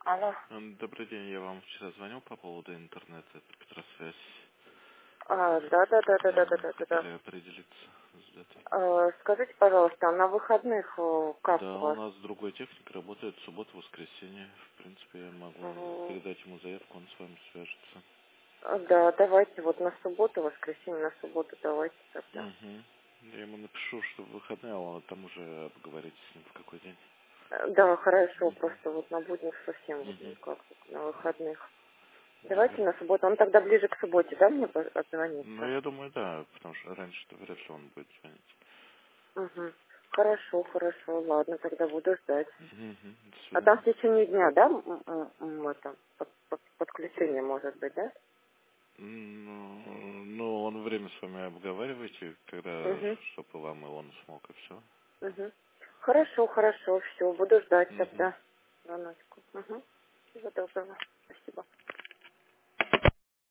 Алло. Добрый день, я вам вчера звонил по поводу интернета, это Петросвязь. Да. Хотели определиться с датой. Скажите, пожалуйста, а на выходных как у Да, у вас? нас другой техник работает в субботу, воскресенье. В принципе, я могу передать ему заявку, он с вами свяжется. Да, давайте вот на субботу, воскресенье, на субботу давайте тогда. Угу. Я ему напишу, что в выходные, а он там уже обговорите с ним в какой день. Да, хорошо, Угу. просто вот на буднях совсем вот Угу. никак, только на выходных. Давайте Наверное. на субботу. Он тогда ближе к субботе, да, мне Ну, отзвонится? я думаю, да, потому что раньше-то вряд ли он будет звонить. Угу. Хорошо, ладно, тогда буду ждать. Угу. До А там свидания. в течение дня, да, это, подключение может быть, да? Ну, он время с вами обговариваете, когда, Угу. чтобы вам и он смог, и все. Угу. Хорошо, все, буду ждать Угу. тогда. Звоночку. Угу. Всего доброго. Спасибо.